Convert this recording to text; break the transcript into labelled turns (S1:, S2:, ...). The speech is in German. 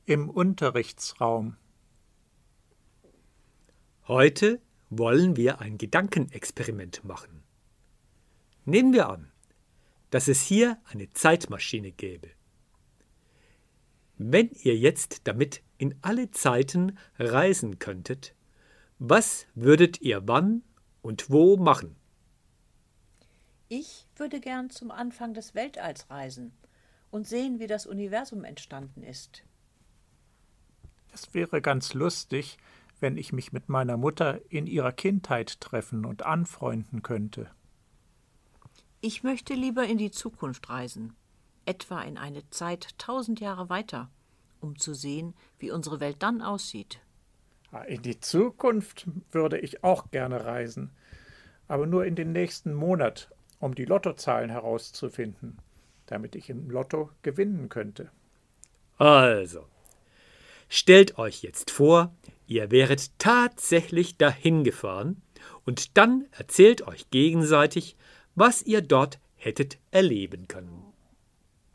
S1: Im Unterrichtsraum.
S2: Heute wollen wir ein Gedankenexperiment machen. Nehmen wir an, dass es hier eine Zeitmaschine gäbe. Wenn ihr jetzt damit in alle Zeiten reisen könntet, was würdet ihr wann und wo machen?
S3: Ich würde gern zum Anfang des Weltalls reisen und sehen, wie das Universum entstanden ist.
S1: Es wäre ganz lustig, wenn ich mich mit meiner Mutter in ihrer Kindheit treffen und anfreunden könnte.
S3: Ich möchte lieber in die Zukunft reisen, etwa in eine Zeit 1000 Jahre weiter, um zu sehen, wie unsere Welt dann aussieht.
S1: In die Zukunft würde ich auch gerne reisen, aber nur in den nächsten Monat, um die Lottozahlen herauszufinden, damit ich im Lotto gewinnen könnte.
S2: Also, stellt euch jetzt vor, ihr wäret tatsächlich dahin gefahren und dann erzählt euch gegenseitig, was ihr dort hättet erleben können.